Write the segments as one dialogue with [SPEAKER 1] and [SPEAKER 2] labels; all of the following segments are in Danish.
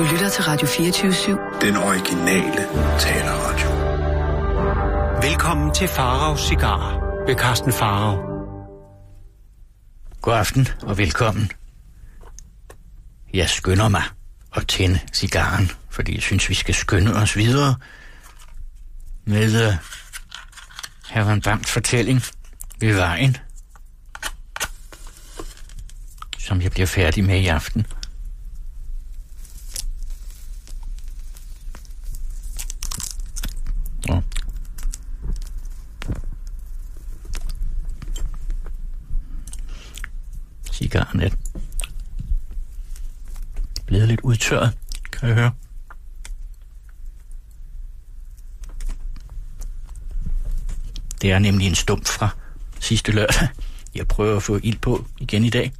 [SPEAKER 1] Du lytter til Radio 24/7.
[SPEAKER 2] Den originale taleradio.
[SPEAKER 3] Velkommen til Faraos Cigarer ved Carsten Farao.
[SPEAKER 4] God aften og velkommen. Jeg skynder mig at tænde cigaren, fordi jeg synes, vi skal skynde os videre med Herman Bangs fortælling ved vejen, som jeg bliver færdig med i aften. Cigaren er blevet lidt udtørret, kan jeg høre. Det er nemlig en stump fra sidste lørdag. Jeg prøver at få ild på igen i dag.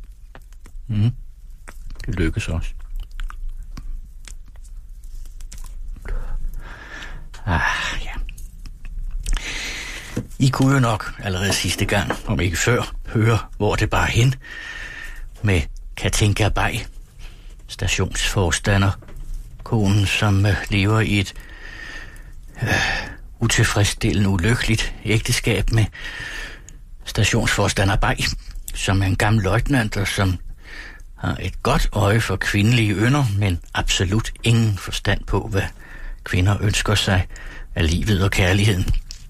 [SPEAKER 4] Det lykkes også. Ja. I kunne jo nok allerede sidste gang, om ikke før, høre, hvor det bar hen med Katinka Bay, stationsforstander, konen, som lever i et utilfredsstillende, ulykkeligt ægteskab med stationsforstander Bay, som er en gammel løjtnant, og som har et godt øje for kvindelige ynder, men absolut ingen forstand på, hvad kvinder ønsker sig af livet og kærligheden.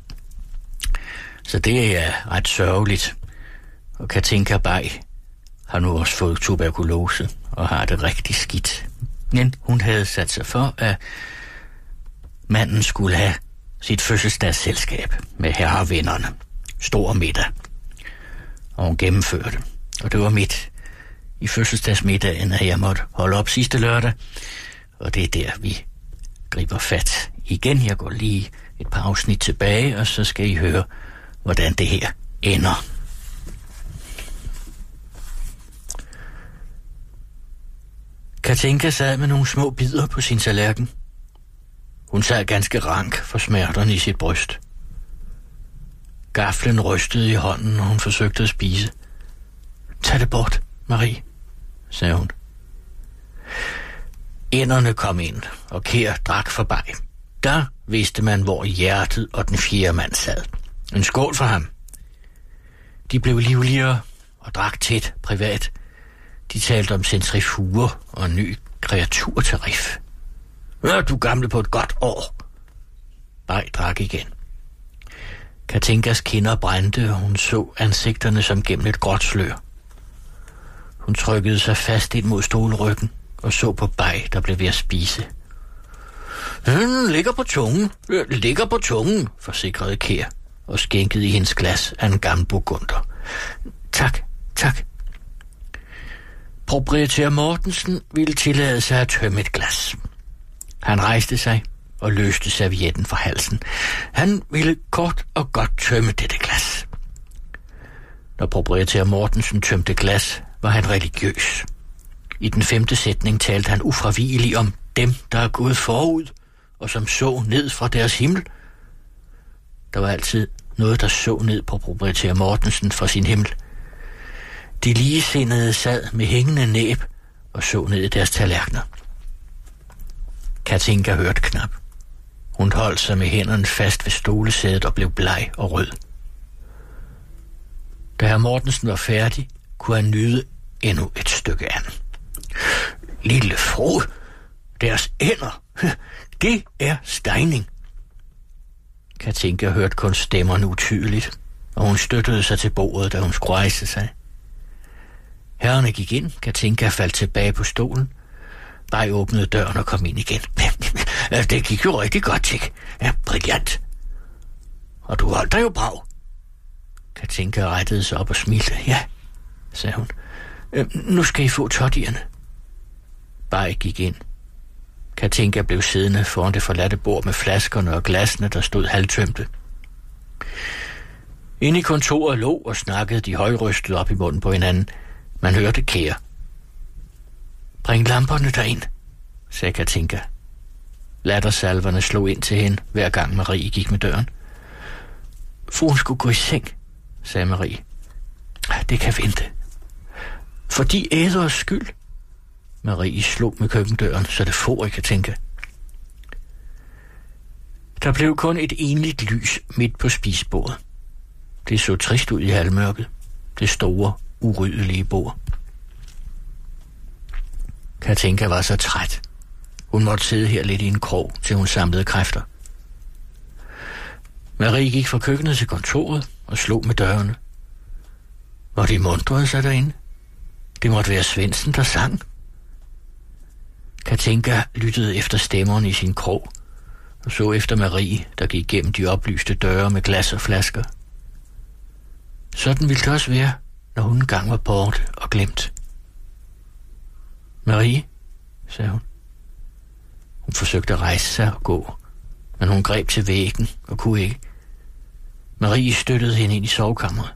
[SPEAKER 4] Så det er ret sørgeligt. Og Katinka Bay har nu også fået tuberkulose og har det rigtig skidt. Men hun havde sat sig for, at manden skulle have sit fødselsdagsselskab med herrevennerne. Stor middag. Og hun gennemførte. Og det var midt i fødselsdagsmiddagen, at jeg måtte holde op sidste lørdag. Og det er der, vi griber fat igen. Jeg går lige et par afsnit tilbage, og så skal I høre, hvordan det her ender. Katinka sad med nogle små bidder på sin tallerken. Hun sad ganske rank for smerterne i sit bryst. Gaflen rystede i hånden, når hun forsøgte at spise. Tag det bort, Marie, sagde hun. Ænderne kom ind, og Kjær drak forbi. Der vidste man, hvor hjertet og den fjerde mand sad. En skål for ham. De blev livligere og drak tæt privat. De talte om centrifuger og en ny kreaturtarif. Hør du gamle på et godt år. Bay drak igen. Katinkas kinder brændte, og hun så ansigterne som gennem et gråt slør. Hun trykkede sig fast ind mod stolryggen og så på Bay, der blev ved at spise. Ligger på tungen, forsikrede Kjær og skænkede i hendes glas af en gammel burgunder. Tak. Proprietær Mortensen ville tillade sig at tømme et glas. Han rejste sig og løste servietten fra halsen. Han ville kort og godt tømme dette glas. Når proprietær Mortensen tømte glas, var han religiøs. I den 5. sætning talte han ufravigeligt om dem, der er gået forud, og som så ned fra deres himmel. Der var altid noget, der så ned på proprietær Mortensen fra sin himmel. De ligesindede sad med hængende næb og så ned i deres tallerkener. Katinka hørte knap. Hun holdt sig med hænderne fast ved stolesædet og blev bleg og rød. Da herr Mortensen var færdig, kunne han nyde endnu et stykke andet. Lille frue, deres ænder, det er stejning. Katinka hørte kun stemmerne utydeligt, og hun støttede sig til bordet, da hun skulle rejse sig. Herrerne gik ind, Katinka faldt tilbage på stolen. Bay åbnede døren og kom ind igen. Det gik jo rigtig godt, Tik. Ja, brilliant. Og du holdt dig jo brav. Katinka rettede sig op og smilte. Ja, sagde hun. Nu skal I få toddierne. Bay gik ind. Katinka blev siddende foran det forladte bord med flaskerne og glasene, der stod halvtømte. Inde i kontoret lå og snakkede de højrystede op i munden på hinanden. Man hørte Kjær. Bring lamperne derind, sagde Katinka. Lattersalverne slog ind til hende, hver gang Marie gik med døren. Fruen skulle gå i seng, sagde Marie. Det kan vente. For de æderes skyld. Marie slog med køkkendøren, så det for ikke tænke. Der blev kun et enligt lys midt på spisebordet. Det så trist ud i halvmørket. Det store, uryddelige bord. Katinka var så træt. Hun måtte sidde her lidt i en krog, til hun samlede kræfter. Marie gik fra køkkenet til kontoret og slog med dørene. Og de mundrede sig derinde. Det måtte være Svendsen, der sang. Katinka lyttede efter stemmerne i sin krog og så efter Marie, der gik gennem de oplyste døre med glas og flasker. Sådan ville det også være, når hun engang var borte og glemt. Marie, sagde hun. Hun forsøgte at rejse sig og gå, men hun greb til væggen og kunne ikke. Marie støttede hende ind i sovekammeret.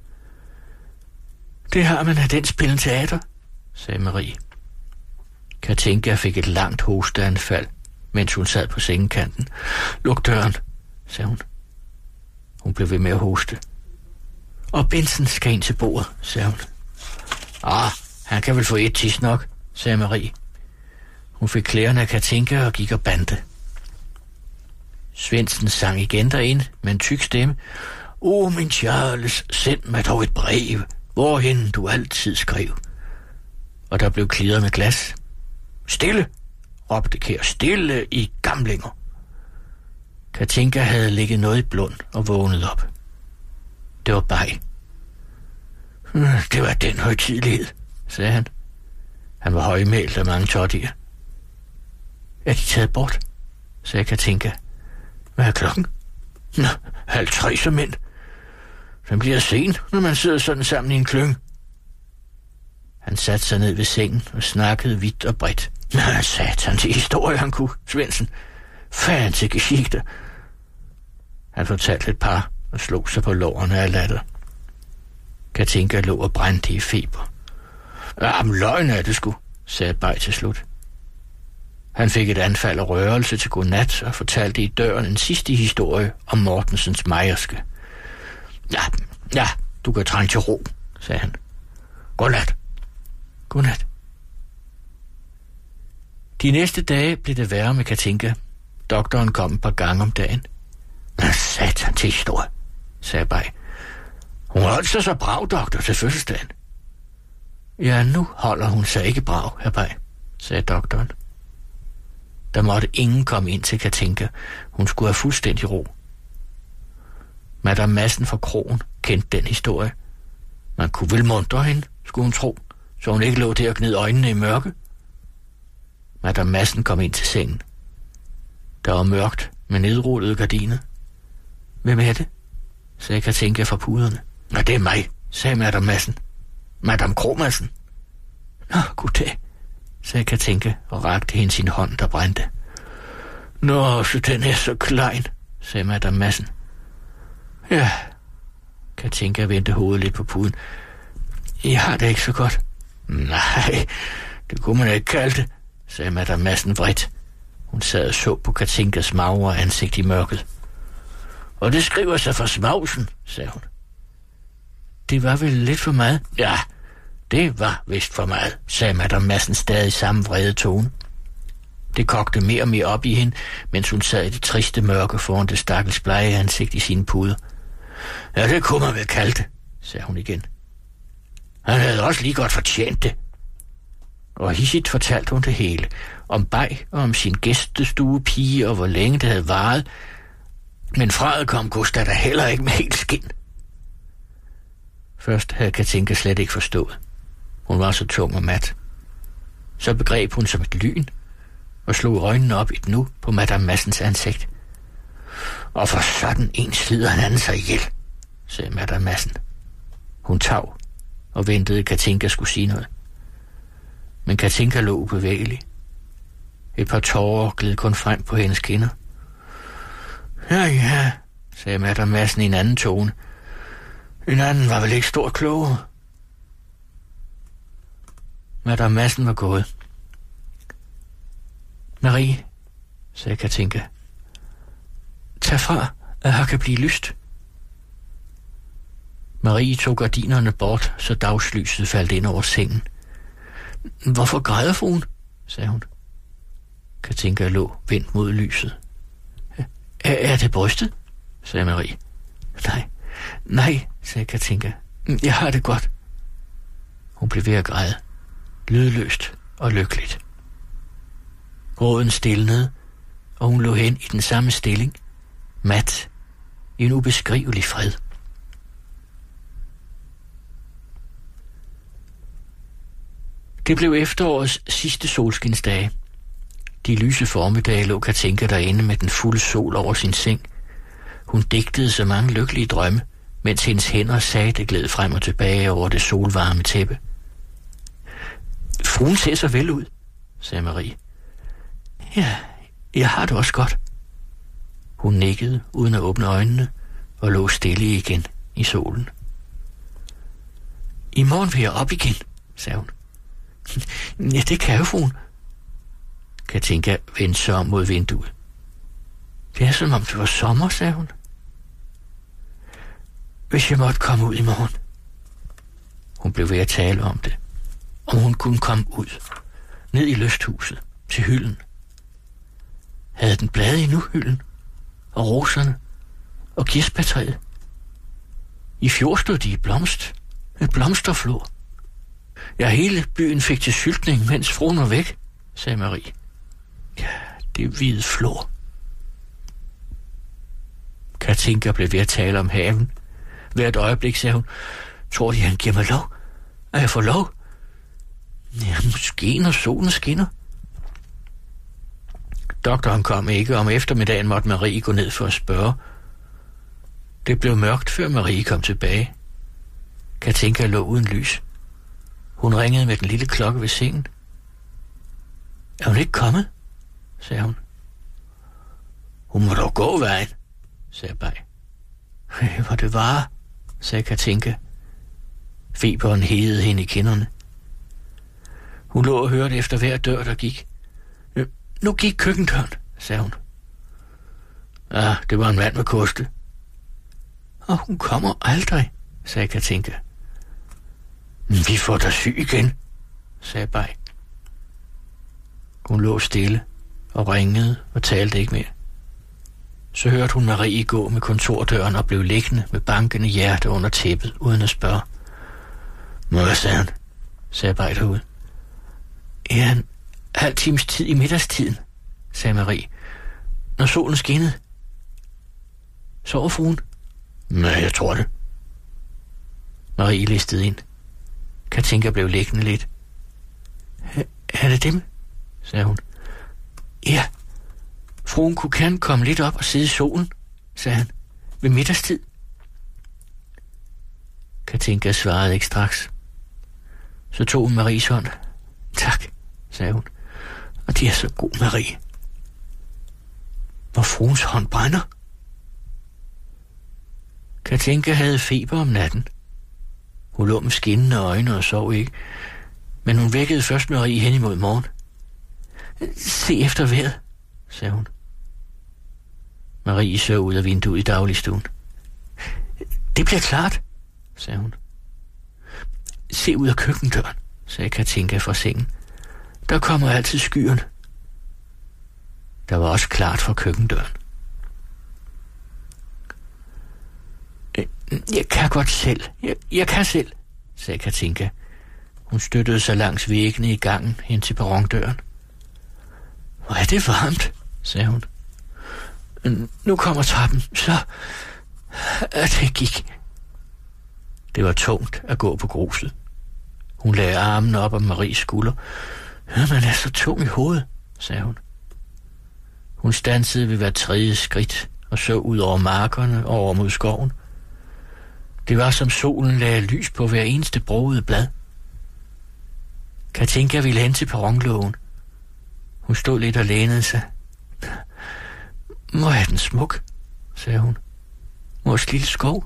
[SPEAKER 4] Det har man af den spillen teater, sagde Marie. Katinka fik et langt hosteanfald, mens hun sad på sengekanten. Luk døren, sagde hun. Hun blev ved med at hoste. Og Benson skal ind til bordet, sagde hun. Han kan vel få et tis nok, sagde Marie. Hun fik klæderne af Katinka og gik og bandte. Svendsen sang igen derinde med en tyk stemme. Min Charles, send mig dog et brev, hvorhen du altid skrev. Og der blev klirret med glas. Stille, råbte Kjær, stille i gamlinger. Katinka havde ligget noget i blund og vågnet op. Det var Baj. Det var den højtidelighed, sagde han. Han var højmælt af mange tårtier. Er de taget bort, sagde Katinka. Hvad er klokken? 2:30 som mænd. Den bliver sen, når man sidder sådan sammen i en klynge. Han satte sig ned ved sengen og snakkede vidt og bredt. Satan til historie, han kunne, Svendsen. Fan til Geschichte. Han fortalte et par og slog sig på lårene af latter. Katinka lå og brændte i feber. Men løgn er det sgu, sagde Baj til slut. Han fik et anfald af rørelse til godnat og fortalte i døren en sidste historie om Mortensens mejerske. Ja, du kan trænge til ro, sagde han. Godnat. Godnat. De næste dage blev det værre med Katinka. Doktoren kom et par gange om dagen. Satan til historie, sagde Baj. Hun holdt sig så brav, doktor, til fødselsdagen. Ja, nu holder hun sig ikke brav, hr. Baj, sagde doktoren. Der måtte ingen komme ind til Katinka. Hun skulle have fuldstændig ro. Madame Madsen fra krogen kendte den historie. Man kunne vel muntre hende, skulle hun tro, så hun ikke lå der og gned øjnene i mørke. Madame Madsen kom ind til sengen. Der var mørkt med nedrullede gardiner. Hvem er det? Sagde Katinka fra puderne. Det er mig, sagde Madame Madsen. Madame Krog-Madsen. Goddag, sagde Katinka og rakte hende sin hånd, der brændte. Så den er så klein, sagde Madame Madsen. Ja, Katinka vendte hovedet lidt på puden. I har det ikke så godt. Nej, det kunne man ikke kalde det, sagde Madame Madsen vredt. Hun sad og så på Katinkas magre ansigt i mørket. Og det skriver sig for smagsen, sagde hun. Det var vel lidt for meget? Ja, det var vist for meget, sagde Madame Madsen stadig i samme vrede tone. Det kogte mere og mere op i hende, mens hun sad i det triste mørke foran det stakkels blege ansigt i sine puder. Ja, det kunne man vel kalde det, sagde hun igen. Han havde også lige godt fortjent det. Og hissigt fortalte hun det hele, om Baj og om sin gæstestuepige og hvor længe det havde varet. Men fra det kom Gustav der heller ikke med helt skin. Først havde Katinka slet ikke forstået. Hun var så tung og mat. Så begreb hun som et lyn og slog øjnene op i et nu på Madame Madsens ansigt. Og for sådan en slider han anden sig ihjel, sagde Madame Madsen. Hun tav og ventede, Katinka skulle sige noget. Men Katinka lå ubevægelig. Et par tårer gled kun frem på hendes kinder. Ja, sagde Madame Madsen i en anden tone. En anden var vel ikke stor klogere. Madame Madsen var gået. Marie, sagde Katinka. Tag fra, at her kan blive lyst. Marie tog gardinerne bort, så dagslyset faldt ind over sengen. Hvorfor græder fruen? Sagde hun. Katinka lå vendt mod lyset. Er det brystet? Sagde Marie. Nej, sagde Katinka. Jeg har det godt. Hun blev ved at græde, lydløst og lykkeligt. Gråden stilnede, og hun lå hen i den samme stilling, mat, i en ubeskrivelig fred. Det blev efterårets sidste solskinsdage. De lyse formiddage lå Katinka derinde med den fulde sol over sin seng. Hun digtede så mange lykkelige drømme, mens hendes hænder sagte gled frem og tilbage over det solvarme tæppe. Fruen ser så vel ud, sagde Marie. Ja, jeg har det også godt. Hun nikkede uden at åbne øjnene og lå stille igen i solen. I morgen vil jeg op igen, sagde hun. Ja, det kan jo, fruen. Katinka vendte sig om mod vinduet. Det er som om det var sommer, sagde hun. Hvis jeg måtte komme ud i morgen. Hun blev ved at tale om det. Om hun kunne komme ud. Ned i lysthuset. Til hylden. Havde den blade endnu, hylden? Og roserne? Og kirsebærtræet? I fjor stod de i blomst. Et blomsterflor. Ja, hele byen fik til syltning, mens fruen var væk, sagde Marie. Ja, det er hvide flor. Katinka blev ved at tale om haven. Hvert øjeblik sagde hun, tror de, han giver mig lov? Er jeg får lov? Ja, måske når solen skinner. Doktoren kom ikke, og om eftermiddagen måtte Marie gå ned for at spørge. Det blev mørkt, før Marie kom tilbage. Katinka lå uden lys. Hun ringede med den lille klokke ved sengen. Er hun ikke kommet? Sagde hun. Hun må dog gå vejen, sagde Bay. Hvor det var, sagde Katinka. Feberen hedede hende i kinderne. Hun lå og hørte efter hver dør, der gik. Nu gik køkkendøren, sagde hun. Ja, det var en mand med koste. Og hun kommer aldrig, sagde Katinka. Vi får dig syg igen, sagde Bay. Hun lå stille og ringede og talte ikke mere. Så hørte hun Marie gå med kontordøren og blev liggende med bankende hjerte under tæppet, uden at spørge. Hvad sagde han? Sagde Bay derude. Ja, en halv times tid i middagstiden, sagde Marie, når solen skinnede. Sover fruen? Nej, jeg tror det. Marie listede ind. Katinka blev liggende lidt. Er det dem? Sagde hun. Ja, fruen kunne gerne komme lidt op og sidde i solen, sagde han, ved middagstid. Katinka svarede ikke straks. Så tog hun Maries hånd. Tak, sagde hun. Og de er så god, Marie. Hvor fruens hånd brænder. Katinka havde feber om natten. Hun lå med skinnende øjne og sov ikke. Men hun vækkede først Marie hen imod morgen. Se efter vejret, sagde hun. Marie så ud af vinduet i dagligstuen. Det bliver klart, sagde hun. Se ud af køkkendøren, sagde Katinka fra sengen. Der kommer altid skyerne. Der var også klart fra køkkendøren. Jeg kan godt selv. Jeg kan selv, sagde Katinka. Hun støttede sig langs væggene i gangen hen til perrondøren. Hvor er det varmt, sagde hun. Nu kommer trappen, så at det gik. Det var tungt at gå på gruset. Hun lagde armen op om Maries skulder. Man er så tung i hovedet, sagde hun. Hun standsede ved hver tredje skridt og så ud over markerne og over mod skoven. Det var som solen lagde lys på hver eneste broede blad. Katinka ville hen til perronlågen. Hun stod lidt og lænede sig. Hvor er den smuk, sagde hun. Vores lille skov.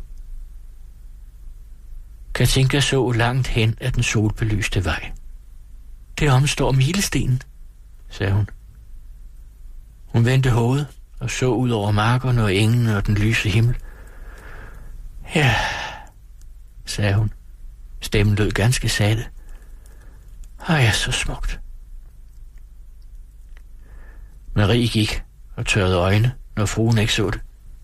[SPEAKER 4] Katinka så langt hen ad den solbelyste vej. Derom står milestenen, sagde hun. Hun vendte hovedet og så ud over markerne og engene og den lyse himmel. Ja, sagde hun. Stemmen lød ganske satte. Ja, så smukt. Marie gik og tørrede øjne, når fruen ikke så det.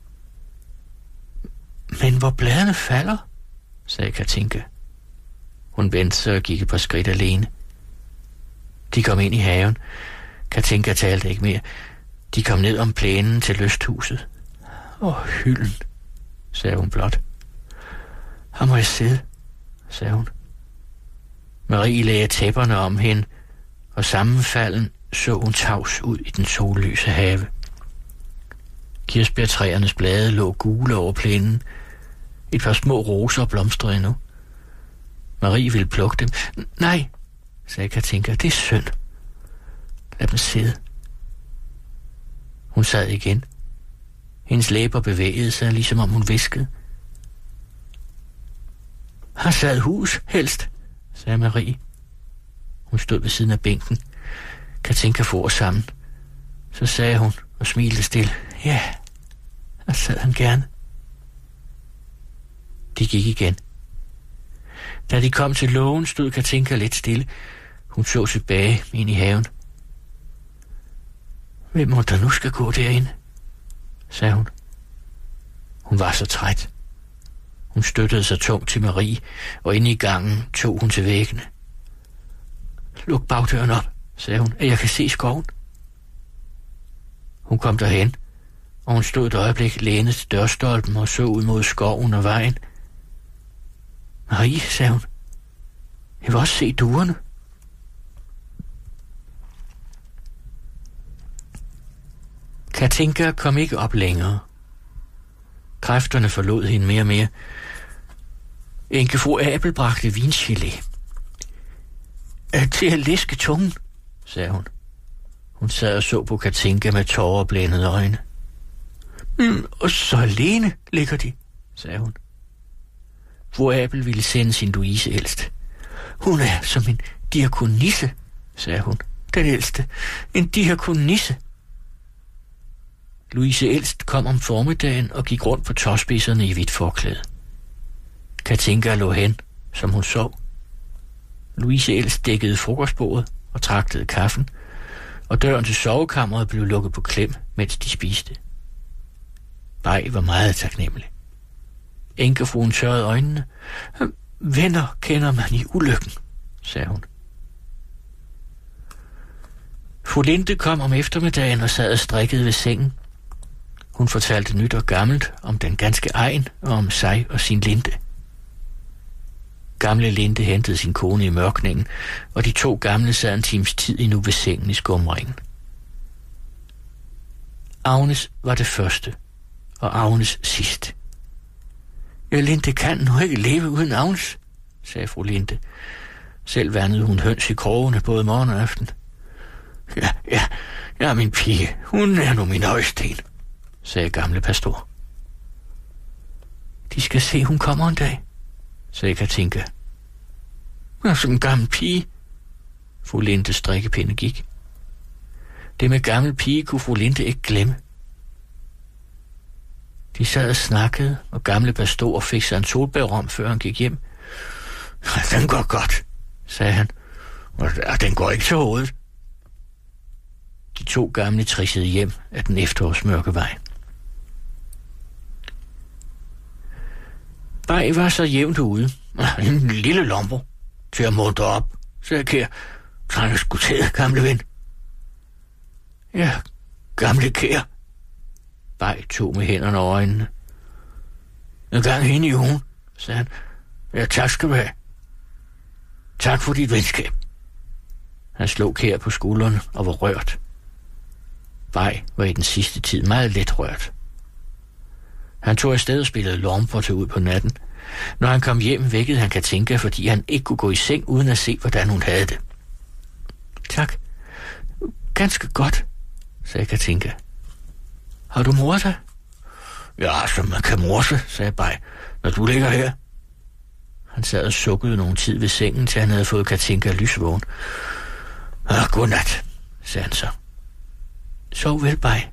[SPEAKER 4] Men hvor bladene falder, sagde Katinka. Hun vendte sig og gik et par skridt alene. De kom ind i haven. Katinka talte ikke mere. De kom ned om plænen til lysthuset. Hylden, sagde hun blot. Her må jeg sidde, sagde hun. Marie lagde tæpperne om hende, og sammenfalden så hun tavs ud i den solløse have. Kirsebærtræernes blade lå gule over plænen. Et par små roser blomstrede endnu. Marie ville plukke dem. Nej, sagde Katinka, det er synd. Lad dem sidde. Hun sad igen. Hendes læber bevægede sig, ligesom om hun hviskede. Her sad hus helst, sagde Marie. Hun stod ved siden af bænken. Katinka for sammen. Så sagde hun og smilte stille. Ja, her sad han gerne. De gik igen. Da de kom til lågen, stod Katinka lidt stille. Hun så tilbage ind i haven. Hvem må der nu skal gå derinde, sagde hun. Hun var så træt. Hun støttede sig tungt til Marie, og inde i gangen tog hun til væggene. Luk bagdøren op, sagde hun, at jeg kan se skoven. Hun kom derhen, og hun stod et øjeblik lænet til dørstolpen og så ud mod skoven og vejen. Marie, sagde hun, jeg vil også se duerne. Katinka kom ikke op længere. Kræfterne forlod hende mere og mere. Enkefru Abel bragte vingelé. Til at læske tungen, sagde hun. Hun sad og så på Katinka med tårerblændede øjne. Og så alene ligger de, sagde hun. Fru Abel ville sende sin Louise ældst. Hun er som en diakonisse, sagde hun. Den ældste. En diakonisse. Louise ældst kom om formiddagen og gik rundt på tåspidserne i hvidt forklæde. Katinka lå hen, som hun sov. Louise ældst dækkede frokostbordet og tragtede kaffen, og døren til sovekammeret blev lukket på klem, mens de spiste. Baj var meget taknemmelig. Enkefruen tørrede øjnene. Venner kender man i ulykken, sagde hun. Fru Linde kom om eftermiddagen og sad og strikkede ved sengen. Hun fortalte nyt og gammelt om den ganske egen og om sig og sin Linde. Gamle Linde hentede sin kone i mørkningen, og de to gamle sad en times tid endnu ved sengen i skumringen. Agnes var det første, og Agnes sidst. Ja, Linde kan nu ikke leve uden Agnes, sagde fru Linde. Selv værnede hun høns i krogene både morgen og aften. Ja, min pige, hun er nu min øjesten, sagde gamle pastor. De skal se, hun kommer en dag, sagde Katinka. Ja, som en gammel pige. Fru Lindes strikkepinde gik. Det med gammel pige kunne fru Linde ikke glemme. De sad og snakkede, og gamle pastor fik sig en solbærrom, før han gik hjem. Den går godt, sagde han. Og den går ikke til hovedet. De to gamle trissede hjem af den efterårsmørke vej. Baj var så jævnt ude. En lille lomper til at muntre op, sagde Kær. Trænger skuteret, gamle ven. Ja, gamle Kær. Baj tog med hænderne og øjnene. En gang hende i ugen, sagde han. Ja, tak skal du have. Tak for dit venskab. Han slog Kær på skuldrene og var rørt. Baj var i den sidste tid meget let rørt. Han tog afsted og spillede lomper til ud på natten. Når han kom hjem, vækkede han Katinka, fordi han ikke kunne gå i seng uden at se, hvordan hun havde det. Tak. Ganske godt, sagde Katinka. Har du moret dig? Ja, som man kan more sig, sagde Baj, når du ligger her. Han sad og sukkede nogen tid ved sengen, til han havde fået Katinka lysvågen. Godnat, sagde han så. Sov vel, Baj.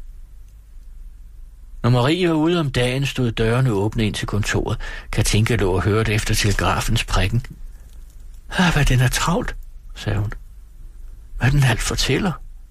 [SPEAKER 4] Når Marie var ude om dagen, stod dørene åbne ind til kontoret. Katinka lå og hørte efter telegrafens prikken. Hvad den er travlt, sagde hun. Hvad den alt fortæller?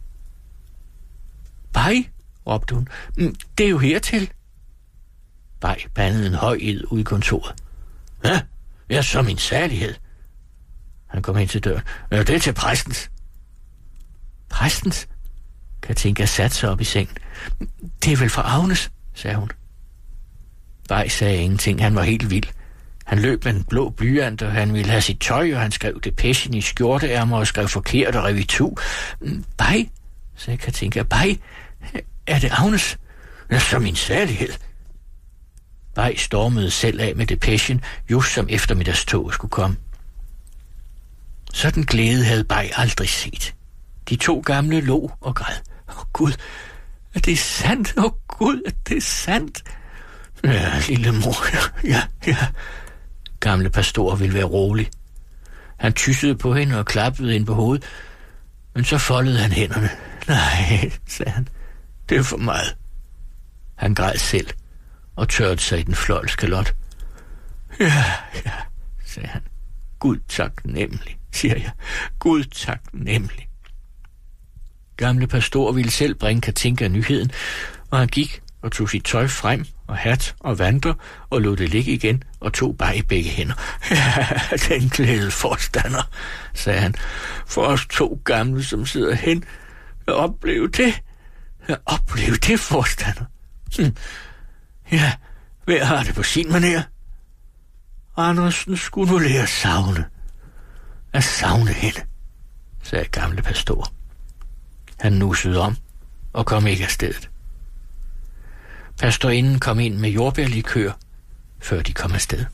[SPEAKER 4] Baj, råbte hun. Det er jo hertil. Baj bandede en høj ed ud i kontoret. Ja, jeg er så min særlighed. Han kom ind til døren. Det er til præstens. Præstens? Katinka satte sig op i sengen. Det er vel fra Agnes, sagde hun. Baj sagde ingenting. Han var helt vild. Han løb med en blå blyant, og han ville have sit tøj, og han skrev depechen i skjorteærmer og skrev forkert og rev itu. Baj, sagde Katinka. Baj, er det Agnes? Ja, så min særlighed. Baj stormede selv af med depechen, just som eftermiddagstoget skulle komme. Sådan glæde havde Baj aldrig set. De to gamle lå og græd. Gud, er det sandt? Gud, er det sandt? Ja, lille mor, ja. Gamle pastor ville være rolig. Han tyssede på hende og klappede ind på hovedet, men så foldede han hænderne. Nej, sagde han, det er for meget. Han græd selv og tørrede sig i den fløjls kalot. Ja, sagde han. Gud taknemmelig, siger jeg. Gud taknemmelig. Gamle pastor ville selv bringe Katinka nyheden, og han gik og tog sit tøj frem og hat og vanter og lod det ligge igen og tog bare i begge hænder. Ja, den glæde forstander, sagde han. For os to gamle, som sidder hen, at opleve det. At opleve det, forstander. Ja, hver har det på sin manér. Andersen skulle nu lære at savne. At savne hende, sagde gamle pastor. Han nussede om og kom ikke af stedet. Pastorinden kom ind med jordbærlikør, før de kom afsted.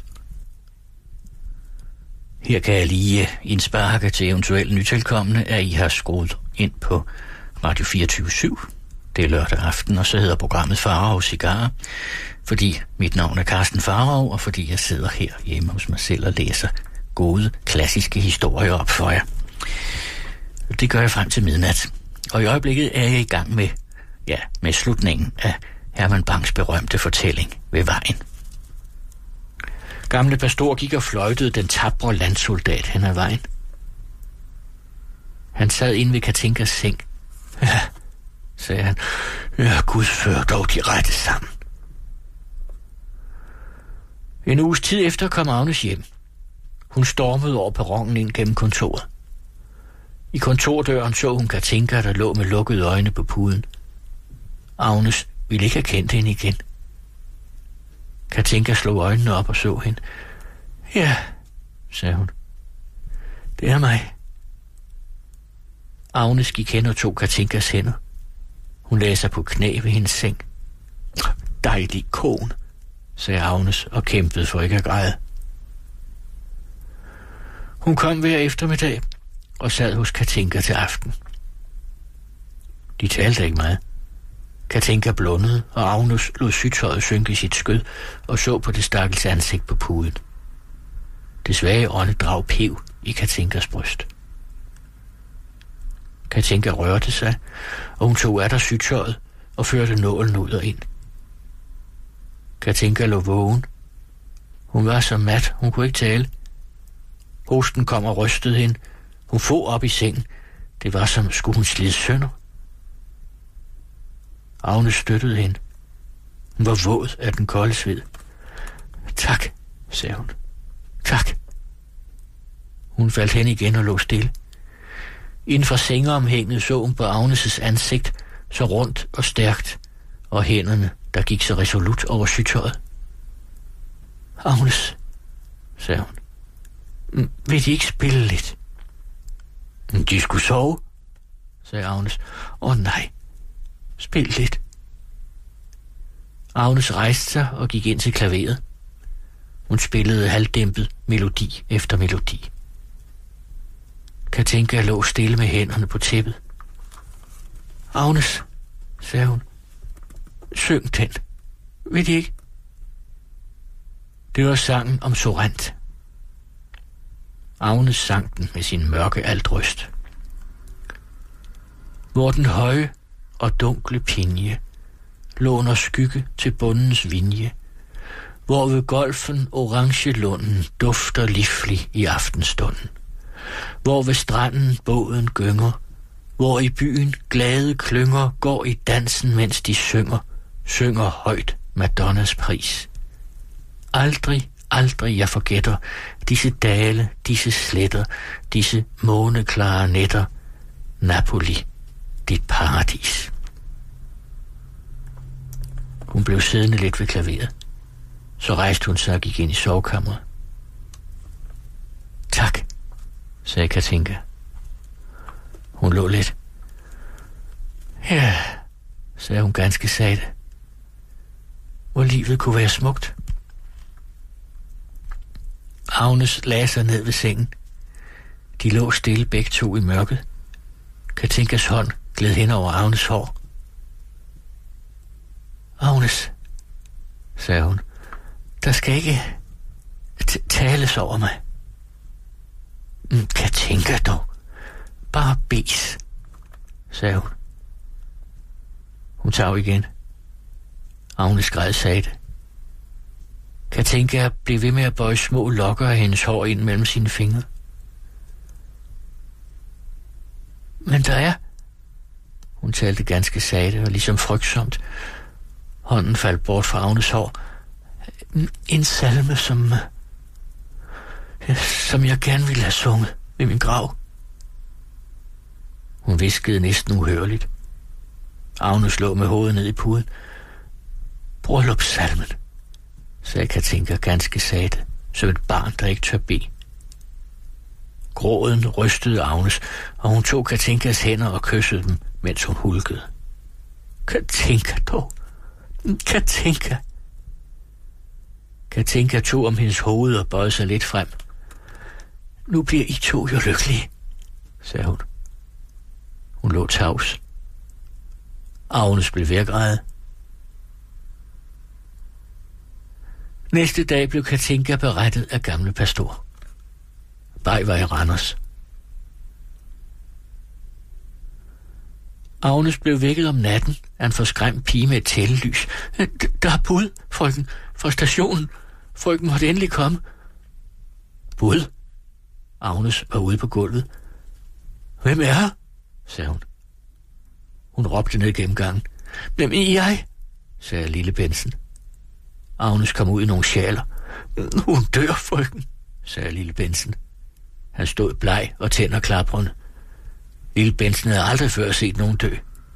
[SPEAKER 4] Her kan jeg lige indsparke til eventuelt nytilkommende, at I har skruet ind på Radio 24/7. Det er lørdag aften, og så hedder programmet Farao Cigarer, fordi mit navn er Carsten Farao, og fordi jeg sidder her hjemme hos mig selv og læser gode, klassiske historier op for jer. Det gør jeg frem til midnat. Og i øjeblikket er jeg i gang med slutningen af Herman Bangs berømte fortælling Ved vejen. Gamle pastor gik og fløjtede den tapre landsoldat hen ad vejen. Han sad inde ved Katinkas seng. Ja, sagde han. Ja, Gud før dog de rette sammen. En uges tid efter kom Agnes hjem. Hun stormede over perronen ind gennem kontoret. I kontordøren så hun Katinka, der lå med lukkede øjne på puden. Agnes ville ikke have kendt hende igen. Katinka slog øjnene op og så hende. Ja, sagde hun. Det er mig. Agnes gik hen og tog Katinkas hænder. Hun lagde sig på knæ ved hendes seng. Dejlig kone, sagde Agnes og kæmpede for ikke at græde. Hun kom hver eftermiddag og sad hos Katinka til aften. De talte ikke meget. Katinka blundede, og Agnes lod sygtøjet synke i sit skød og så på det stakkels ansigt på puden. Det svage åndedrag pev i Katinkas bryst. Katinka rørte sig, og hun tog af der sygtøjet og førte nålen ud og ind. Katinka lå vågen. Hun var så mat, hun kunne ikke tale. Hosten kom og rystede hende. Hun for op i sengen. Det var som skulle hun slide sønder. Agnes støttede hende. Hun var våd af den kolde sved. Tak, sagde hun. Tak. Hun faldt hen igen og lå stille. Inden for sengeomhænget så hun på Agnes' ansigt så rundt og stærkt, og hænderne, der gik så resolut over sygtøjet. Agnes, sagde hun. Vil de ikke spille lidt? De skulle sove, sagde Agnes. Nej, spil lidt. Agnes rejste sig og gik ind til klaveret. Hun spillede halvdæmpet melodi efter melodi. Katinka lå stille med hænderne på tæppet. Agnes, sagde hun. Syng den. Vil de ikke? Det var sangen om Sorrent. Agnes sang den med sin mørke altrøst. Hvor den høje og dunkle pinje låner skygge til bundens vinje, hvor ved golfen orangelunden dufter livlig i aftenstunden, hvor ved stranden båden gynger, hvor i byen glade klynger går i dansen, mens de synger højt Madonnas pris. Aldrig jeg forgætter disse dale, disse sletter, disse måneklare nætter. Napoli, dit paradis. Hun blev siddende lidt ved klaveret. Så rejste hun sig og gik ind i sovekammeret. Tak, sagde Katinka. Hun lå lidt. Ja, sagde hun ganske sagte. Hvor livet kunne være smukt. Agnes lagde sig ned ved sengen. De lå stille begge to i mørket. Katinkas hånd gled hen over Agnes hår. Agnes, sagde hun, der skal ikke tales over mig. Katinka dog. Bare bes, sagde hun. Hun tag igen. Agnes græd sagde. Katinka blev ved med at bøje små lokker af hendes hår ind mellem sine fingre. Men der er, hun talte ganske sagte og ligesom frygtsomt. Hånden faldt bort fra Agnes hår. En salme, som jeg gerne ville have sunget ved min grav. Hun hviskede næsten uhørligt. Agnes lå med hovedet ned i puden. Bryllupssalmen, sagde Katinka ganske sagte, som et barn, der ikke tør bede. Gråden rystede Agnes, og hun tog Katinkas hænder og kyssede dem, mens hun hulkede. Katinka dog. Katinka. Katinka tog om hendes hoved og bøjede sig lidt frem. Nu bliver I to jo lykkelige, sagde hun. Hun lå tavs. Agnes blev ved at græde. Næste dag blev Katinka berettet af gamle pastor. Bay var i Randers. Agnes blev vækket om natten af en forskræmt pige med et tællelys. Der er bud, frøken, fra stationen. Frøken måtte endelig komme. Bud? Agnes var ude på gulvet. Hvem er her? Sagde hun. Hun råbte ned gennem gangen. Hvem er jeg? Sagde lille Bensen. Agnes kom ud i nogle sjaler. Hun dør, frøken, sagde lille Bensen. Han stod bleg og tænder klaprende. Lille Bensen havde aldrig før set nogen dø.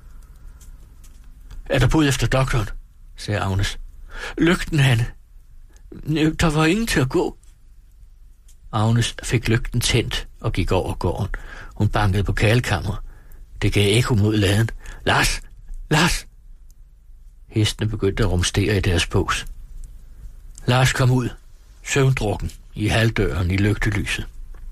[SPEAKER 4] Er der bud efter doktoren? Sagde Agnes. Lygten, Hanne. Der var ingen til at gå. Agnes fik lygten tændt og gik over gården. Hun bankede på kælekammeret. Det gav ekko mod laden. Lars! Lars! Hestene begyndte at rumstere i deres bås. Lars kom ud, søvndrukken, i halvdøren i lygtelyset.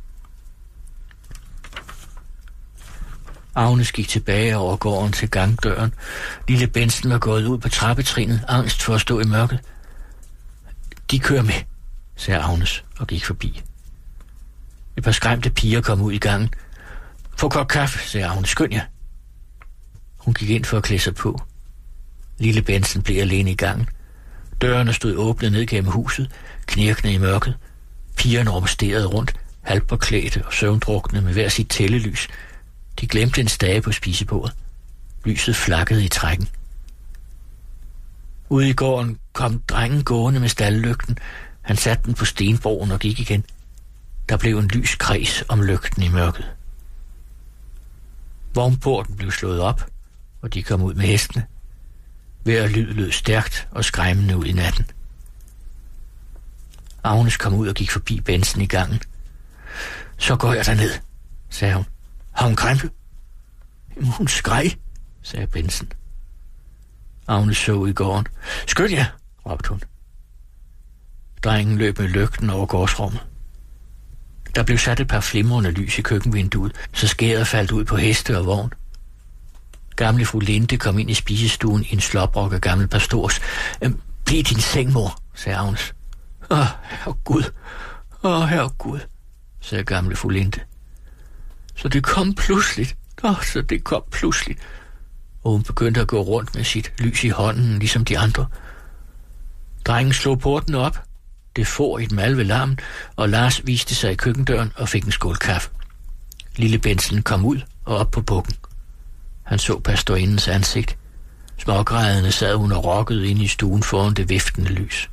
[SPEAKER 4] Agnes gik tilbage over gården til gangdøren. Lille Bensen var gået ud på trappetrinet, angst for at stå i mørket. De kører med, sagde Agnes og gik forbi. Et par skræmte piger kom ud i gangen. Få kort kaffe, sagde Agnes. Skynd jer. Hun gik ind for at klæde sig på. Lille Bensen blev alene i gangen. Dørene stod åbnet ned gennem huset, knirkende i mørket. Pigerne rumsterede rundt, halvpåklædte og søvndrukne med hver sit tællelys. De glemte en stage på spisebordet. Lyset flakkede i trækken. Ude i gården kom drengen gående med staldlygten. Han satte den på stenbroen og gik igen. Der blev en lys kreds om lygten i mørket. Vognporten blev slået op, og de kom ud med hestene. Hver lyd lød stærkt og skræmmende ud i natten. Agnes kom ud og gik forbi Bensen i gangen. Så går jeg derned, sagde hun. Har hun kræmpe? Hun skreg, sagde Bensen. Agnes så i gården. Skynd jer, råbte hun. Drengen løb med lygten over gårdsrummet. Der blev sat et par flimrende lys i køkkenvinduet, så skæret faldt ud på heste og vogn. Gamle fru Linde kom ind i spisestuen i en slåbrok af gammel pastors. Bliv i din seng, mor, sagde Agnes. Herregud, herregud, sagde gamle fru Linde. Så det kom pludseligt, og hun begyndte at gå rundt med sit lys i hånden, ligesom de andre. Drengen slog porten op. Det for i et malve larmen, og Lars viste sig i køkkendøren og fik en skål kaffe. Lille Bensen kom ud og op på bukken. Han så pastorindens ansigt. Smågrædende sad hun og rokkede ind i stuen foran det viftende lys.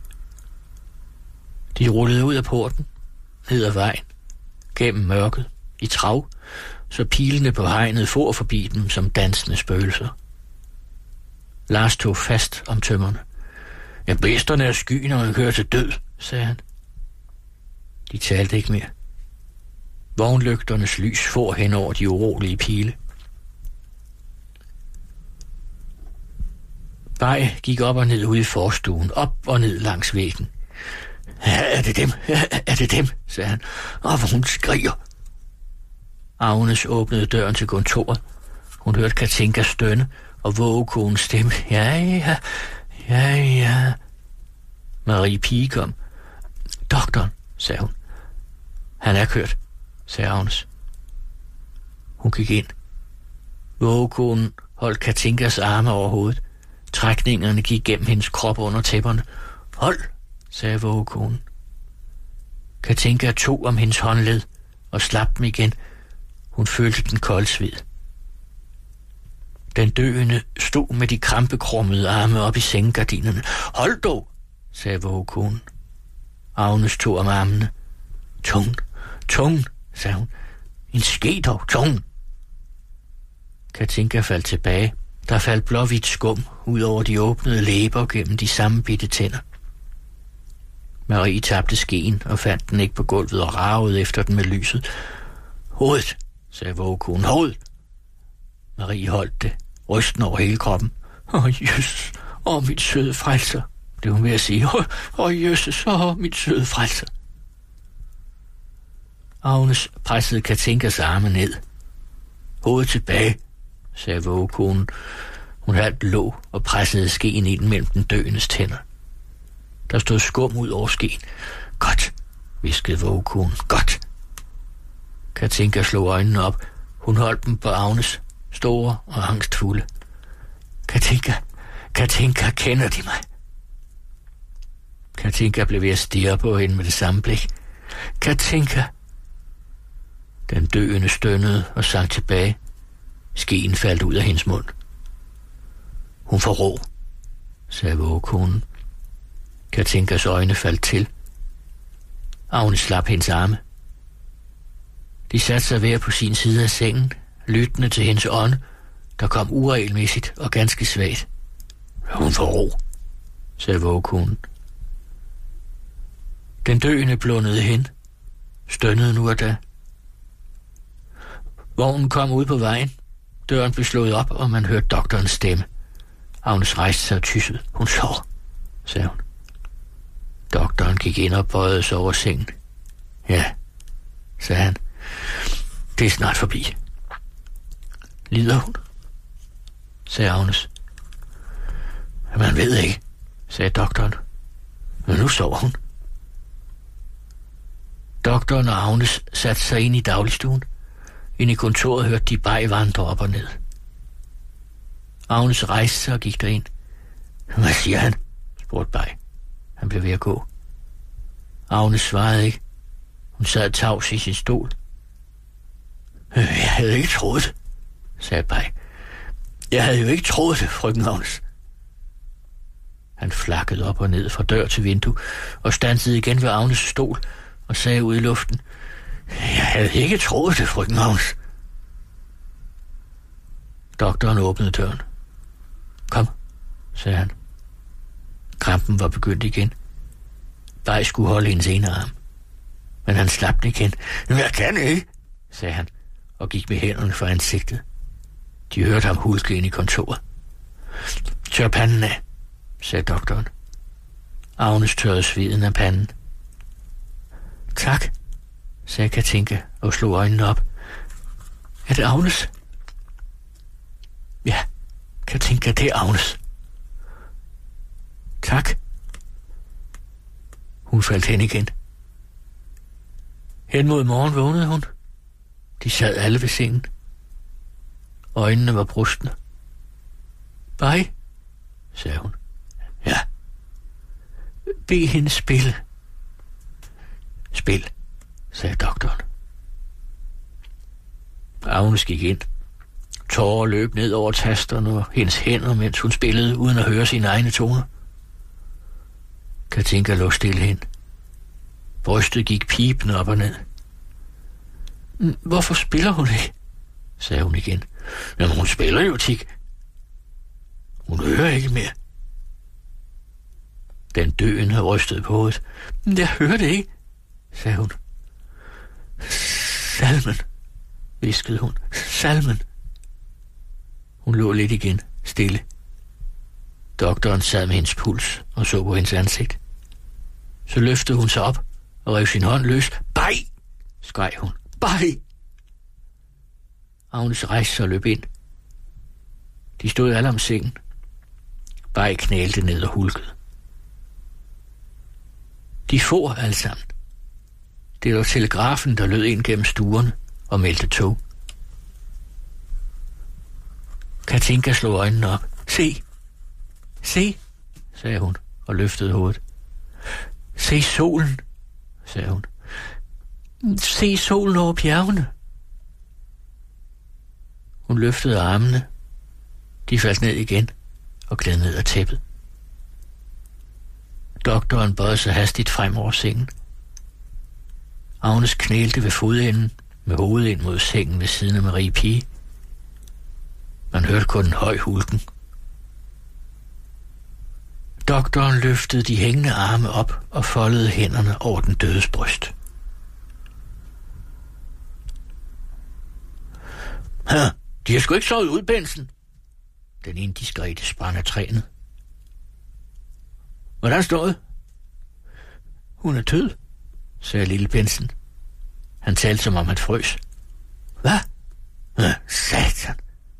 [SPEAKER 4] De rullede ud af porten, ned ad vejen, gennem mørket, i trav, så pilene på hegnet for forbi dem som dansende spøgelser. Lars tog fast om tømmerne. Ja, bæsterne er sky, når man kører til død, sagde han. De talte ikke mere. Vognlygternes lys for hen over de urolige pile. Bay gik op og ned ude i forstuen, op og ned langs væggen. Ja, er det dem, sagde han. Og hvor hun skriger. Agnes åbnede døren til kontoret. Hun hørte Katinka stønne og vågekonens stemme. Ja. Marie Pige kom. Doktoren, sagde hun. Han er kørt, sagde Agnes. Hun gik ind. Vågekonen holdt Katinkas arme over hovedet. Trækningerne gik gennem hendes krop under tæpperne. Hold, sagde vågekonen. Katinka tog om hendes håndled og slap dem igen. Hun følte den kolde sved. Den døende stod med de krampekrummede arme op i sengegardinerne. Hold dog, sagde vågekonen. Agnes tog om armene. Tungen, sagde hun. En ske dog, tungen. Katinka faldt tilbage. Der faldt blåhvidt skum ud over de åbnede læber gennem de sammenbitte tænder. Marie tabte skeen og fandt den ikke på gulvet og ragede efter den med lyset. Hovedet, sagde vågekonen. Hovedet. Marie holdt det, rysten over hele kroppen. Jesus, mit søde frelser, blev hun ved at sige. Jesus, mit søde frelser. Agnes pressede Katinkas arme ned. Hovedet tilbage, sagde vågekonen. Hun halvt lå og pressede skeen i den mellem den døendes tænder. Der stod skum ud over skeen. Godt, hviskede vågekonen. Godt. Katinka slog øjnene op. Hun holdt dem på Agnes, store og angstfulde. Katinka, kender de mig? Katinka blev ved at stirre på hende med det samme blik. Katinka. Den døende stønnede og sank tilbage. Skeen faldt ud af hendes mund. Hun får ro, sagde vågekonen. Katinkas øjne faldt til. Agnes slap hendes arme. De satte sig hver på sin side af sengen, lyttende til hendes ånd, der kom uregelmæssigt og ganske svagt. Hun får ro, sagde vågekonen. Den døende blundede hen, stønnede nu og da. Vognen kom ud på vejen. Døren blev slået op, og man hørte doktorens stemme. Agnes rejste sig og tyssede. Hun sover, sagde hun. Doktoren gik ind og bøjede sig over sengen. Ja, sagde han. Det er snart forbi. Lider hun? Sagde Agnes. Man ved ikke, sagde doktoren. Men nu sover hun. Doktoren og Agnes satte sig ind i dagligstuen. Inde i kontoret hørte de Bay vandre op og ned. Agnes rejste sig og gik derind. Hvad siger han? Spurgte Bay. Han blev ved at gå. Agnes svarede ikke. Hun sad tavs i sin stol. Jeg havde ikke troet det, sagde Bay. Jeg havde jo ikke troet det, frøken Agnes. Han flakkede op og ned fra dør til vindue og standsede igen ved Agnes stol og sagde ud i luften. Jeg havde ikke troet det, frøken Agnes. Doktoren åbnede døren. Kom, sagde han. Krampen var begyndt igen. Bay skulle holde hendes ene arm. Men han slap den igen. Jeg kan ikke, sagde han og gik med hænderne for ansigtet. De hørte ham hulke ind i kontoret. Tør panden af, sagde doktoren. Agnes tørrede sveden af panden. Tak, sagde Katinka og slog øjnene op. Er det Agnes? Ja, Katinka, det er Agnes. Tak. Hun faldt hen igen. Hen mod morgen vågnede hun. De sad alle ved sengen. Øjnene var brustne. Bay, sagde hun. Ja. Bed hende spille. Spil, sagde doktoren. Agnes gik ind. Tårer løb ned over tasterne og hendes hænder, mens hun spillede, uden at høre sine egne toner. Katinka lå stille hen. Brystet gik pibende op og ned. Hvorfor spiller hun ikke? Sagde hun igen. Jamen, hun spiller jo, Tik. Hun hører ikke mere. Den døende rystede på hovedet. Jeg hører det ikke, sagde hun. Salmen, hviskede hun. Salmen. Hun lå lidt igen, stille. Doktoren sad med hendes puls og så på hendes ansigt. Så løftede hun sig op og rev sin hånd løs. Baj! Skreg hun. Baj! Agnes rejste sig og løb ind. De stod alle om sengen. Baj knælte ned og hulkede. De for alle sammen. Det var telegrafen, der lød ind gennem stuerne og meldte tog. Katinka slog øjnene op. Se! Se! Sagde hun og løftede hovedet. Se solen! Sagde hun. Se solen over bjergene! Hun løftede armene. De faldt ned igen og gled ned ad tæppet. Doktoren bøjede sig hastigt frem over sengen. Agnes knælte ved fodenden med hovedet ind mod sengen ved siden af Marie Pige. Man hørte kun en høj hulken. Doktoren løftede de hængende arme op og foldede hænderne over den dødes bryst. De har sgu ikke sovet ud, Bensen. Den indiskrete sprang af trænet. Hvordan står det? Hun er død, sagde lille Bensen. Han talte, som om han frøs. Hvad? Satan!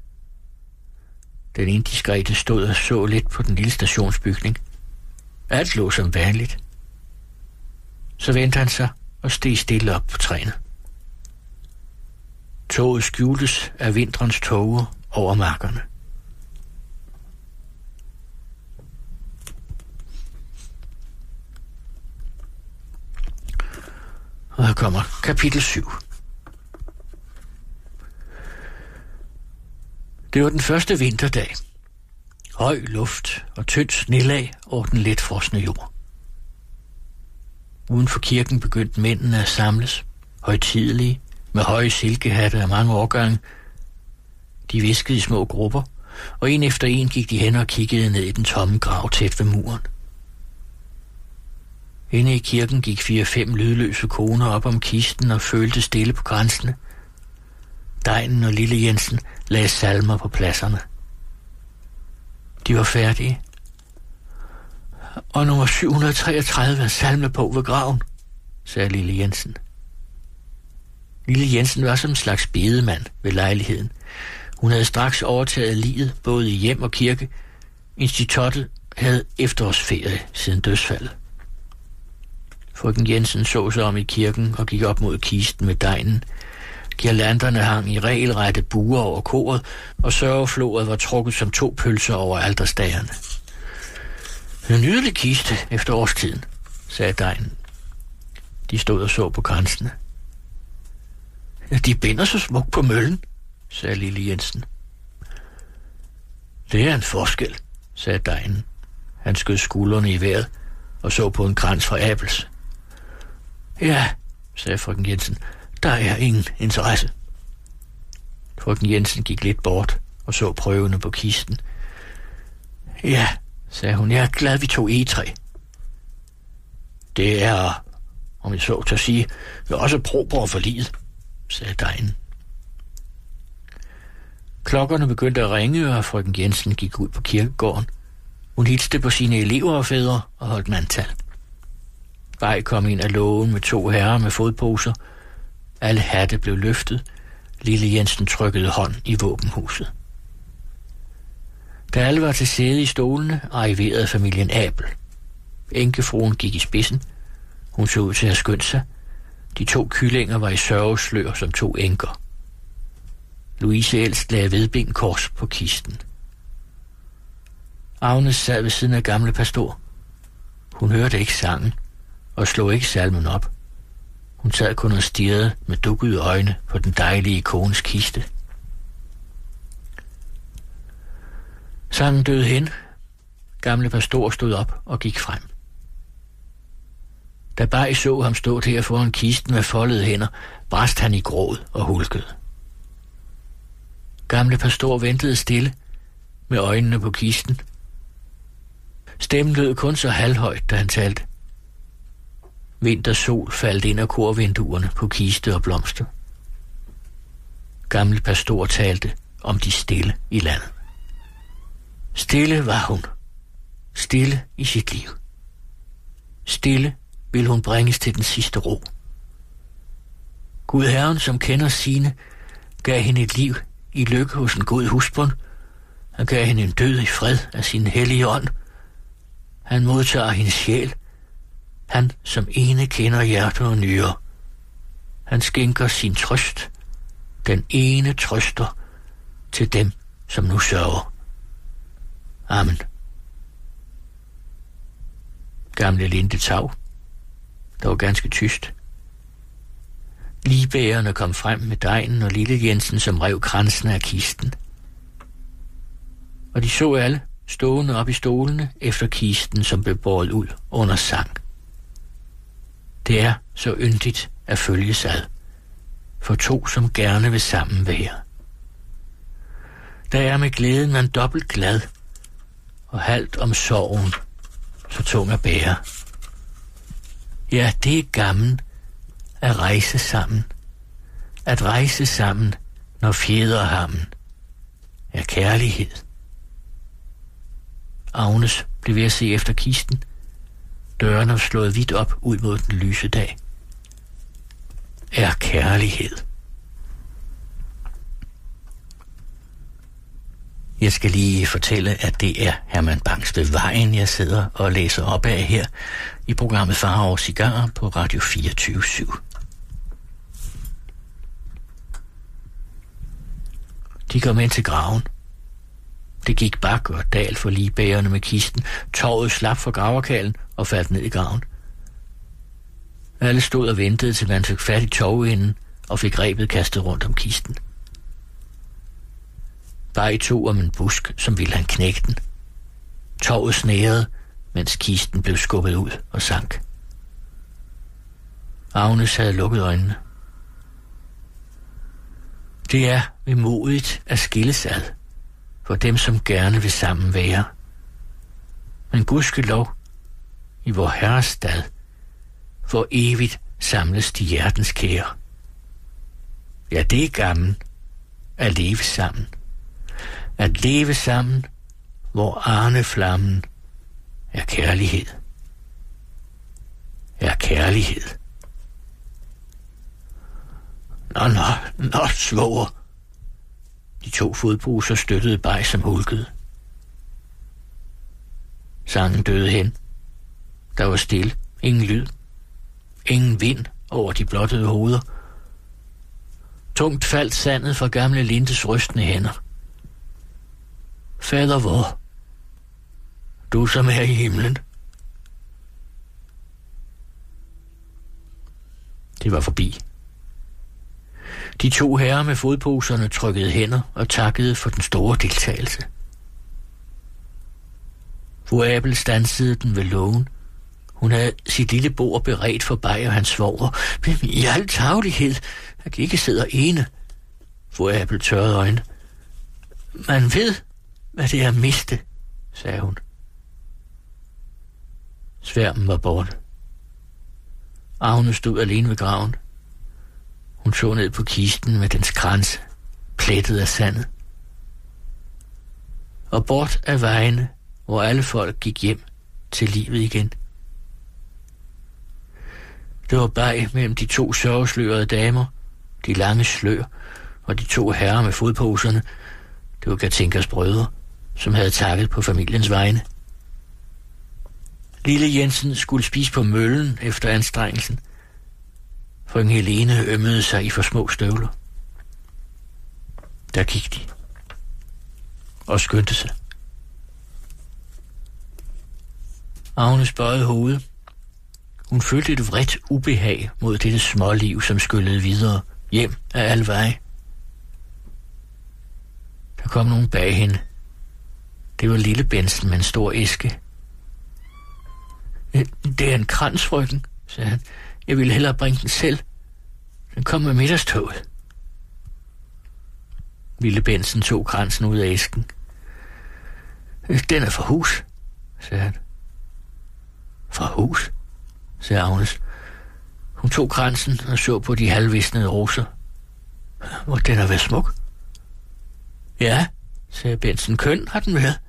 [SPEAKER 4] Den indiskrete stod og så lidt på den lille stationsbygning. Alt lå som vanligt. Så vendte han sig og steg stille op på trænet. Toget skjultes af vinterens tåger over markerne. Og her kommer kapitel 7. Det var den første vinterdag. Høj luft og tyndt snelag over den let frosne jord. Uden for kirken begyndte mændene at samles, højtidelige, med høje silkehatte af mange årgange. De viskede i små grupper, og en efter en gik de hen og kiggede ned i den tomme grav tæt ved muren. Inde i kirken gik 4-5 lydløse koner op om kisten og følte stille på grænsene. Degnen og lille Jensen lagde salmer på pladserne. De var færdige. Og nummer 733 er salme på ved graven, sagde lille Jensen. Lille Jensen var som en slags bedemand ved lejligheden. Hun havde straks overtaget livet både i hjem og kirke. Instituttet havde efterårsferie siden dødsfaldet. Frøken Jensen så sig om i kirken og gik op mod kisten med degnen. Girlanderne hang i regelrette buer over koret, og sørgefloret var trukket som 2 pølser over alterstagerne. En nydelig kiste efter årstiden, sagde degnen. De stod og så på kransene. De binder så smukt på møllen, sagde lille Jensen. Det er en forskel, sagde degnen. Han skød skuldrene i vejret og så på en krans fra Abels. Ja, sagde frøken Jensen, der er ingen interesse. Frøken Jensen gik lidt bort og så prøvende på kisten. Ja, sagde hun, jeg er glad, vi tog egetræ. Det er, om jeg så til at sige, også prober for livet, sagde degnen. Klokkerne begyndte at ringe, og frøken Jensen gik ud på kirkegården. Hun hilste på sine elever og fædre og holdt mandtal. Baj kom ind af lågen med 2 herrer med fodposer. Alle hatte blev løftet. Lille Jensen trykkede hånd i våbenhuset. Da alle var til sæde i stolene, arriverede familien Abel. Enkefruen gik i spidsen. Hun så ud til at have skyndt sig. De 2 kyllinger var i sørgeslør som 2 enker. Louise Elst lagde vedbenkors på kisten. Agnes sad ved siden af gamle pastor. Hun hørte ikke sangen og slog ikke salmen op. Hun sad kun og stirrede med dukkede øjne på den dejlige kones kiste. Sangen døde hen. Gamle pastor stod op og gik frem. Da Bay så ham stå der foran kisten med foldede hænder, brast han i gråd og hulkede. Gamle pastor ventede stille med øjnene på kisten. Stemmen lød kun så halvhøjt, da han talte. Vintersol faldt ind af korvinduerne på kiste og blomster. Gamle pastor talte om de stille i landet. Stille var hun. Stille i sit liv. Stille vil hun bringes til den sidste ro. Gud Herren, som kender sine, gav hende et liv i lykke hos en god husbund. Han gav hende en død i fred af sin hellige ånd. Han modtager hendes sjæl. Han, som ene kender hjerte og nyre. Han skænker sin trøst, den ene trøster, til dem, som nu sørger. Amen. Gamle Linde tav. Der var ganske tyst. Ligbærerne kom frem med dejen og lille Jensen, som rev kransene af kisten. Og de så alle stående op i stolene efter kisten, som blev båret ud under sang. Det er så yndigt at følges ad, for to, som gerne vil sammen være. Der er med glæden man dobbelt glad, og halvt om sorgen, så tung at bære. Ja, det er gammel at rejse sammen. At rejse sammen, når fjederhammen er kærlighed. Agnes blev ved at se efter kisten. Dørene var slået vidt op ud mod den lyse dag. Er kærlighed. Jeg skal lige fortælle, at det er Herman Bangs Ved Vejen, jeg sidder og læser op af her i programmet Far og Cigarer på Radio 24/7. De kom ind til graven. Det gik bak og dal for ligbærerne med kisten. Torvet slap for graverkalen og faldt ned i graven. Alle stod og ventede, til man fik fat i torveenden og fik rebet kastet rundt om kisten. Bay tog om en busk, som ville han knække den. Torvet snærede, mens kisten blev skubbet ud og sank. Agnes havde lukket øjnene. Det er vemodigt at skilles ad, for dem, som gerne vil sammen være. Men gudskelov, i vor Herres stad, for evigt samles de hjertens kære. Ja, det er gammel at leve sammen. At leve sammen, hvor Arne-flammen er kærlighed. Er kærlighed. Nå, svoger. De to fodposer støttede Bay, som hulkede. Sangen døde hen. Der var stille. Ingen lyd. Ingen vind over de blottede hoveder. Tungt faldt sandet fra gamle Lindes rystende hænder. Fader vor, du som er i himlen. Det var forbi. De to herrer med fodposerne trykkede hænder og takkede for den store deltagelse. Fru Abel stansede den ved lågen. Hun havde sit lille bord beredt for Bay og hans svoger. Men i al tavlighed, jeg kan ikke sidde ene. Fru Abel tørrede øjne. Man ved, hvad det er at miste, sagde hun. Sværmen var borte. Agnes stod alene ved graven. Hun så ned på kisten med dens krans, plettet af sandet. Og bort af vejene, hvor alle folk gik hjem til livet igen. Det var Bay mellem de to sørgeslørede damer, de lange slør og de to herrer med fodposerne. Det var Katinkas brødre, som havde takket på familiens vegne. Lille Jensen skulle spise på møllen efter anstrengelsen. Frøken Helene ømmede sig i for små støvler. Der gik de og skyndte sig. Agnes bøjede hovedet. Hun følte et vredt ubehag mod dette småliv, som skyllede videre hjem af alle veje. Der kom nogen bag hende. Det var lille Bensen med en stor æske. Det er en krans, frøken, sagde han. Jeg ville hellere bringe den selv. Den kom med middagstoget. Lille Bensen tog kransen ud af æsken. Den er fra hus, sagde han. Fra hus, sagde Agnes. Hun tog kransen og så på de halvvisnede roser. Hvor den har været smuk. Ja, sagde Bensen. Køn har den været.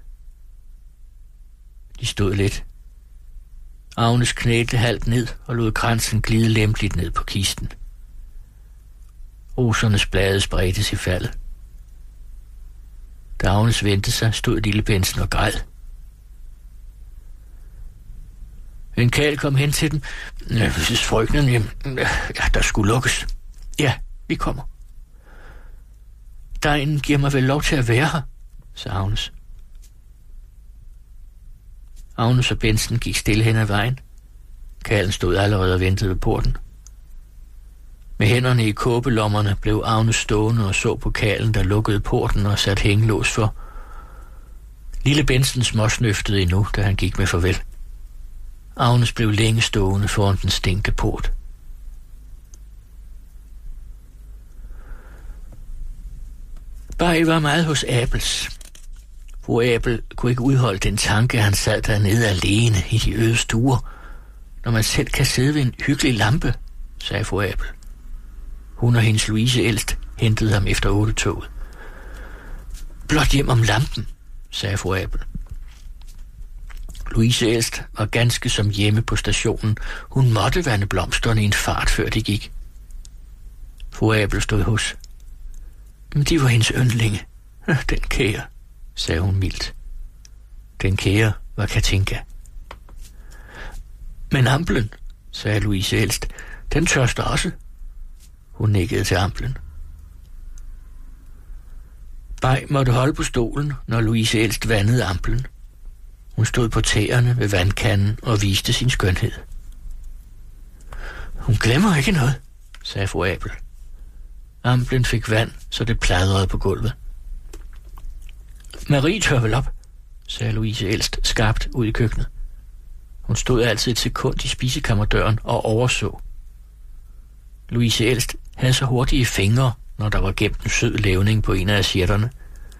[SPEAKER 4] De stod lidt. Agnes knælte halvt ned og lod kransen glide lempeligt ned på kisten. Rosernes blade spredtes i faldet. Da Agnes vendte sig, stod lille Bensen og græd. En karl kom hen til dem. Frøkenen, der skulle lukkes. Ja, vi kommer. Dejen giver mig vel lov til at være her, sagde Agnes. Agnes og Bensen gik stille hen ad vejen. Karlen stod allerede og ventede ved porten. Med hænderne i kåbelommerne blev Agnes stående og så på karlen, der lukkede porten og satte hængelås for. Lille Bensen småsnøftede endnu, da han gik med farvel. Agnes blev længe stående foran den stinkte port. Bay var meget hos Abels. Fru Abel kunne ikke udholde den tanke, han sad dernede alene i de øde stuer. Når man selv kan sidde ved en hyggelig lampe, sagde fru Abel. Hun og hendes Louise ældst hentede ham efter 8-toget. Blot hjem om lampen, sagde fru Abel. Louise ældst var ganske som hjemme på stationen. Hun måtte vande blomsterne i en fart, før de gik. Fru Abel stod hos. Men de var hendes yndlinge. Den kære, sagde hun mildt. Den kære var Katinka. Men amplen, sagde Louise ældst, den tørster også. Hun nikkede til amplen. Bay måtte holde på stolen, når Louise ældst vandede amplen. Hun stod på tæerne ved vandkanden og viste sin skønhed. Hun glemmer ikke noget, sagde fru Abel. Amplen fik vand, så det pladrede på gulvet. Marie tør vel op, sagde Louise ældst skarpt ud i køkkenet. Hun stod altid et sekund i spisekammerdøren og overså. Louise ældst havde så hurtige fingre, når der var gemt en sød levning på en af assietterne.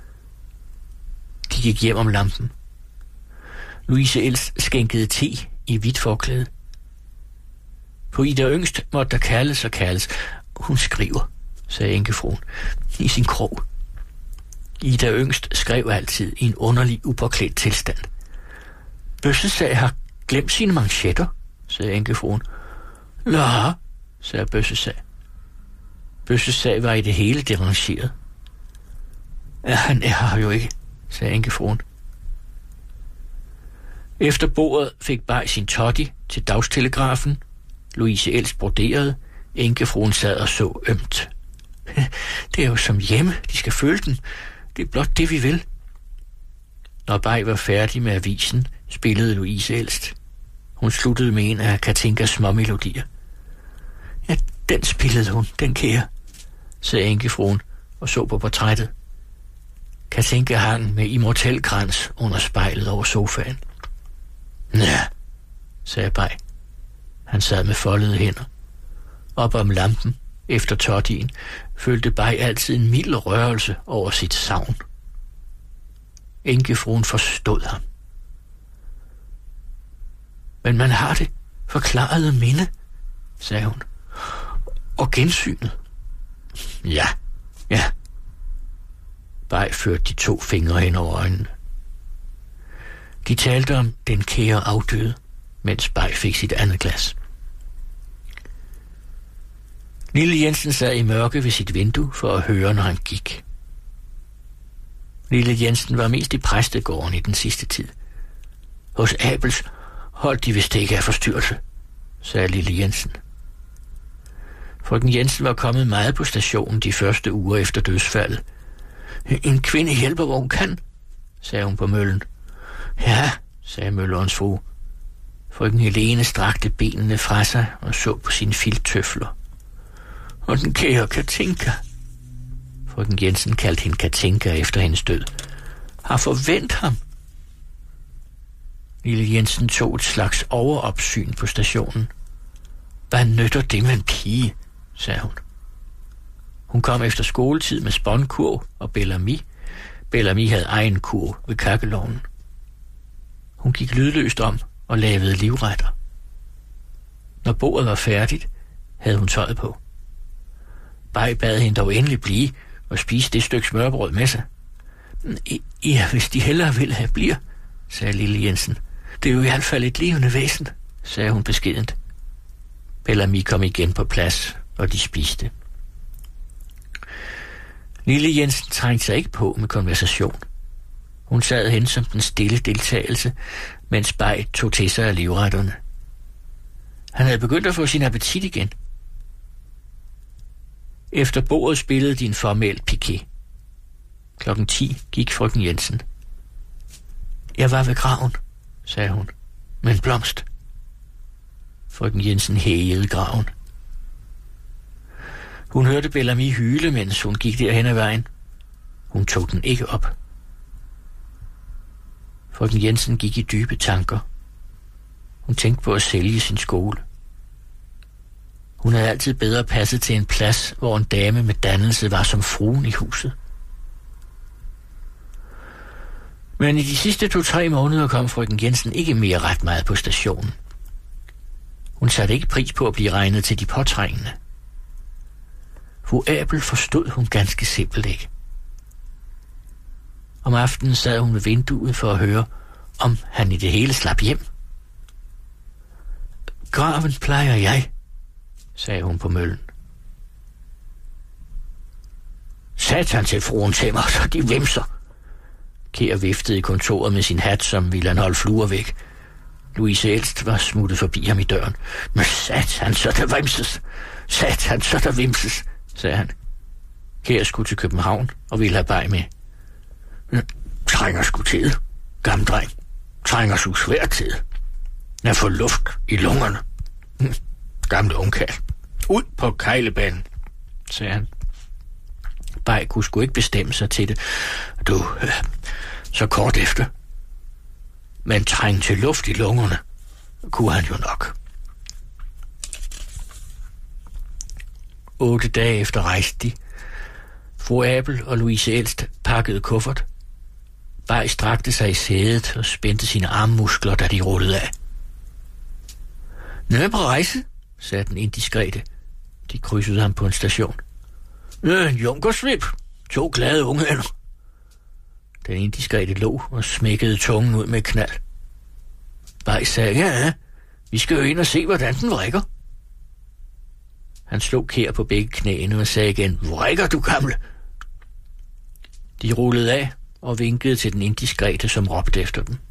[SPEAKER 4] De gik hjem om lampen. Louise ældst skænkede te i hvidt forklæde. På Ida Yngst måtte der kaldes og kaldes. Hun skriver, sagde enkefruen, i sin krog. Ida Yngst skrev altid i en underlig upåklædt tilstand. Bøssesag har glemt sine manchetter, sagde enkefruen. Nå, sagde Bøssesag. Bøssesag var i det hele derangeret. Ja, han er her jo ikke, sagde enkefruen. Efter bordet fik Bay sin totti til dagstelegrafen. Louise ældst broderede. Enkefruen sad og så ømt. Det er jo som hjemme, de skal føle den. Det er blot det, vi vil. Når Bay var færdig med avisen, spillede Louise ældst. Hun sluttede med en af Katinkas småmelodier. Ja, den spillede hun, den kære, sagde enkefruen og så på portrættet. Katinka hang med immortelkrans under spejlet over sofaen. Ja, sagde Bay. Han sad med foldede hænder. Op om lampen, efter tottien, følte Bay altid en mild rørelse over sit savn. Enkefruen forstod ham. Men man har det forklarede minde, sagde hun. Og gensynet. Ja. Bay førte de 2 fingre hen over øjnene. De talte om den kære afdøde, mens Bay fik sit andet glas. Lille Jensen sad i mørke ved sit vindue for at høre, når han gik. Lille Jensen var mest i præstegården i den sidste tid. Hos Abels holdt de vist ikke af forstyrrelse, sagde lille Jensen. Frøken Jensen var kommet meget på stationen de første uger efter dødsfaldet. En kvinde hjælper, hvor hun kan, sagde hun på møllen. Ja, sagde møllerens frue. Frøken Helene strakte benene fra sig og så på sine filttøfler. Og den kære Katinka, frøken Jensen kaldte hende Katinka efter hendes død, har forventet ham. Lille Jensen tog et slags overopsyn på stationen. Hvad nytter det med en pige, sagde hun. Hun kom efter skoletid med spånkurv og Bellamy. Bellamy havde egen kurv ved kakkelovnen. Hun gik lydløst om og lavede livretter. Når bordet var færdigt, havde hun tøjet på. Baj bad hende dog endelig blive og spise det stykke smørbrød med sig. Ja, hvis de hellere vil have bliver, sagde lille Jensen. Det er jo i hvert fald et levende væsen, sagde hun beskedent. Bellamy kom igen på plads, og de spiste. Lille Jensen trængte sig ikke på med konversation. Hun sad hen som den stille deltagelse, mens Baj tog til sig af livretterne. Han havde begyndt at få sin appetit igen. Efter bordet spillede de en formel piquet. 10:00 gik frøken Jensen. Jeg var ved graven, sagde hun, med en blomst. Frøken Jensen hægede graven. Hun hørte Bellamy hyle, mens hun gik derhen ad vejen. Hun tog den ikke op. Frøken Jensen gik i dybe tanker. Hun tænkte på at sælge sin skole. Hun havde altid bedre passet til en plads, hvor en dame med dannelse var som fruen i huset. Men i de sidste 2-3 måneder kom frøken Jensen ikke mere ret meget på stationen. Hun satte ikke pris på at blive regnet til de påtrængende. Fru Abel forstod hun ganske simpelt ikke. Om aftenen sad hun ved vinduet for at høre, om han i det hele slap hjem. Graven plejer jeg, sagde hun på møllen. Satan til fruen til mig, så de vimser. Kjær viftede i kontoret med sin hat, som ville han holde fluer væk. Louise Elst var smuttet forbi ham i døren. Men satan, så der vimses. Satan, så der vimses, sagde han. Kjær skulle til København og ville have Baj med. Trænger sgu til, gammel dreng. Trænger sgu svært til. Jeg får luft i lungerne. Gamle ungkat. Ud på kejlebanen, sagde han. Baj kunne sgu ikke bestemme sig til det. Du, så kort efter. Men træng til luft i lungerne kunne han jo nok. 8 dage efter rejste de. Fru Abel og Louise Elst pakkede kuffert. Baj strakte sig i sædet og spændte sine armmuskler, da de rullede af. Nå på rejse, sagde den indiskrete. De krydsede ham på en station. En junkersvip. 2 glade unge hænder. Den indiskrete lå og smækkede tungen ud med knald. Baj sagde, ja, vi skal jo ind og se, hvordan den vrikker. Han slog Kjær på begge knæene og sagde igen, vrikker du, gamle? De rullede af og vinkede til den indiskrete, som råbte efter dem.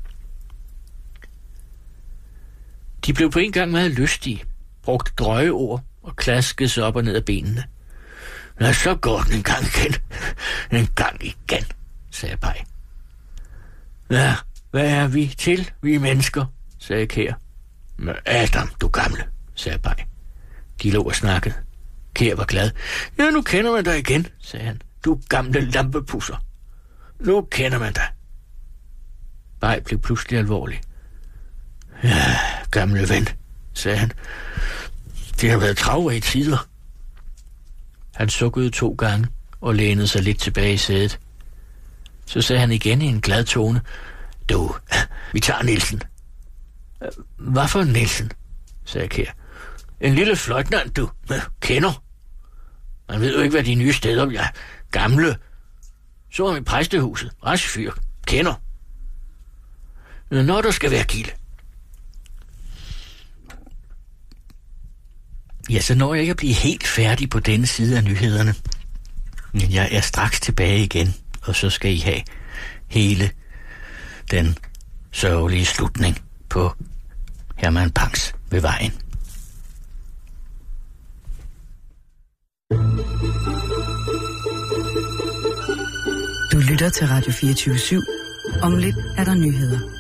[SPEAKER 4] De blev på en gang meget lystige, brugte drøje ord og klaskede sig op og ned af benene. Nå, så går den en gang igen. En gang igen, sagde Baj. Ja, hvad er vi til, vi mennesker, sagde Kjær. Men Adam, du gamle, sagde Baj. De lå og snakkede. Kjær var glad. Ja, nu kender man dig igen, sagde han. Du gamle lampepusser. Nu kender man dig. Baj blev pludselig alvorlig. Ja, gamle ven, sagde han. Det har været travrige tider. Han sukkede 2 gange og lænede sig lidt tilbage i sædet. Så sagde han igen i en glad tone. Du, vi tager Nielsen. Hvad for Nielsen? Sagde Kjær. En lille fløjtnant, du. Kender. Man ved jo ikke, hvad de nye steder er. Gamle. Så ham i præstehuset. Rask fyr. Kender. Når der skal være kilde. Ja, så når jeg ikke at blive helt færdig på denne side af nyhederne. Men jeg er straks tilbage igen, og så skal I have hele den sørgelige slutning på Herman Pangs ved vejen.
[SPEAKER 1] Du lytter til Radio 24/7. Om lidt er der nyheder.